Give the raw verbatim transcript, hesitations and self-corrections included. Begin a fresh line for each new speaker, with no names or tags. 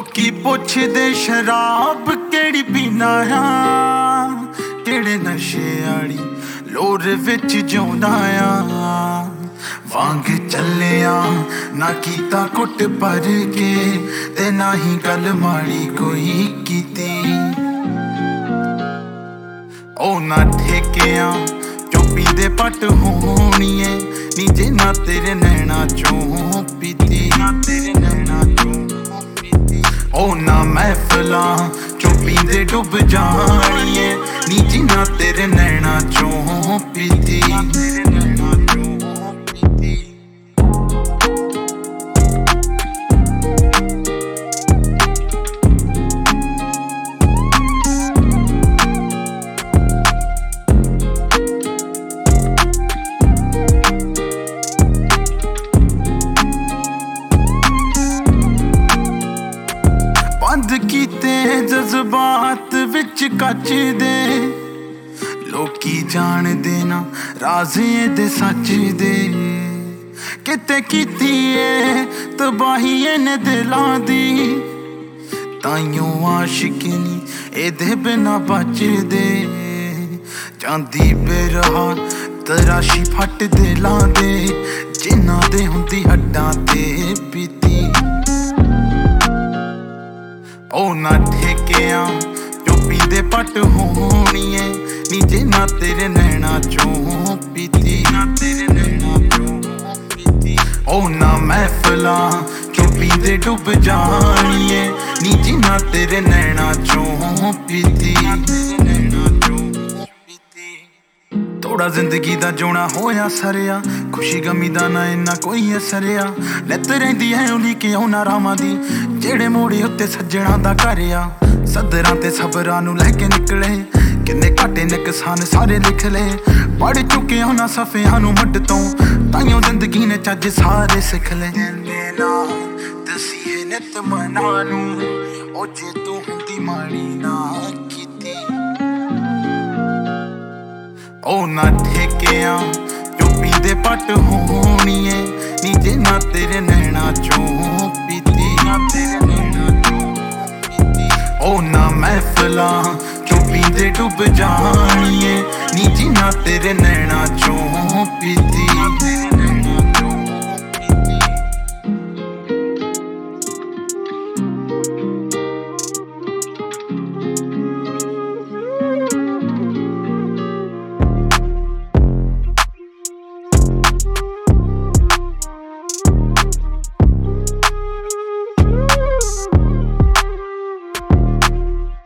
लोकी पुछदे शराब केड़ी पीना आ, केड़े नशे आली लोर विच जिउंदा आ। वांग चलिया ना कीता कुट भर के ते ना ही गल माड़ी कोई कीती। ओ ना ठेकिया चुप्पी दे पट होणीए नी जे ना तेरे नैना चों पीती। ना तेरे नैना चों पीती। ओ ना महफिलां चुप्पी दे डुब जाणीए नी जी ना तेरे नैना चों पीती। बंद कीते जज्बात विच कच दे लोकी जान देना राज़े दे सच दे। किते कीती है तबाही इन्हें दिलां दी ताइयों आशिकी नी एदे बिना बचदे। चांदी बेरहा तराशी फट दिलां दे जिन्हां दे हुंदी हड्डां ते पीती। ओ ना ठेकिया चुप्पी दे पट होणीए नी जे ना तेरे नैना चों पीती। ना तेरे नैना चों पीती। ओ ना महफिलां चुप्पी दे डुब जाणीए नी जी ना तेरे नैना चों पीती। थोड़ा जिंदगी दा जोना होया सरिया खुशी गमी दा ना इन्ना कोई असरिया। नित रहिंदी है उलीके औना रामां दी जेड़े मोड़े उत्ते सज्जणा दा घर आ। सदरां ते सबरां नूं लैके निकले किन्ने घाटे नुकसान सारे लिख ले। पढ़ चुके उन्हां सफियां नूं मड तों ताइयों जिंदगी ने चज सारे सिख ले। दसीए नित मना नूं ओ जे तूं हुंदी माड़ी ना कीती। ओ ना ठेकिया चुप्पी दे पट होणीए नी जे ना तेरे नैना चों पीती। ना तेरे नैना चों पीती। ओ ना महफिलां चुप्पी दे डुब जाणीए नी जी ना तेरे नैना चों